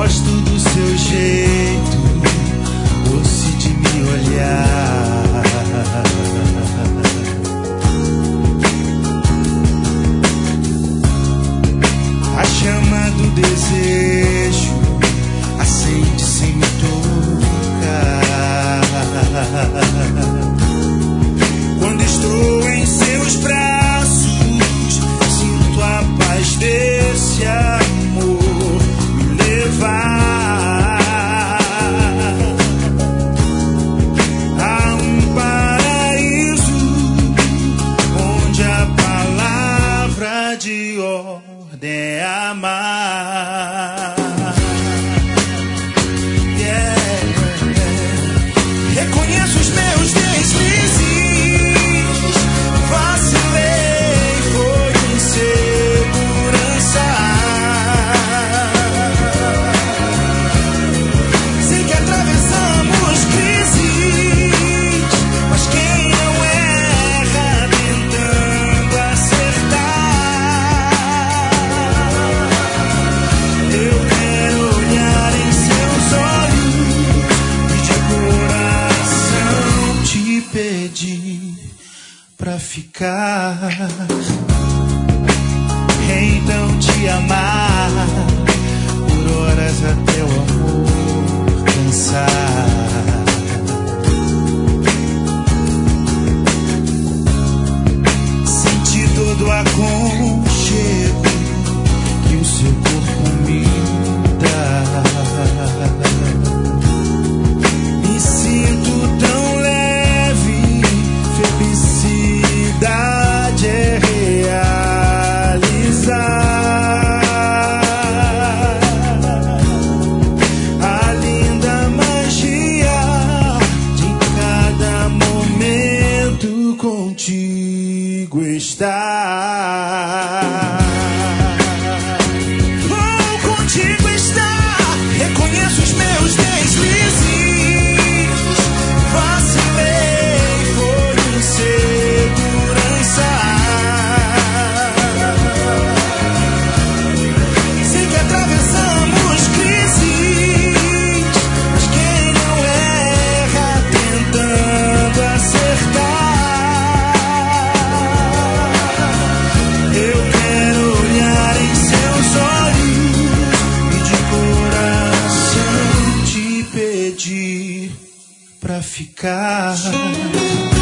gosto do seu jeito, doce de me olhar. A chama do desejo acende sem me tocar. Quando estou em seus braços, sinto a paz desse amor me levar a um paraíso onde a palavra de ordem é amar. Reconheço os meus deslizes, vacilei, foi insegurança. Sei que atravessamos crises, mas quem não erra tentando acertar. Eu quero olhar em seus olhos e de coração te pedir pra ficar, então te amar por horas até o amor cansar. Senti todo o aconchego que o seu corpo me dá. Me sinto tão leve, felicidade é realizar a linda magia de cada momento contigo estar. Oh, contigo estar. Reconheço os meus deslizes, vacilei, foi insegurança. Sei que atravessamos crises, mas quem não erra tentando acertar. Eu quero olhar em seus olhos e de coração te pedir pra ficar.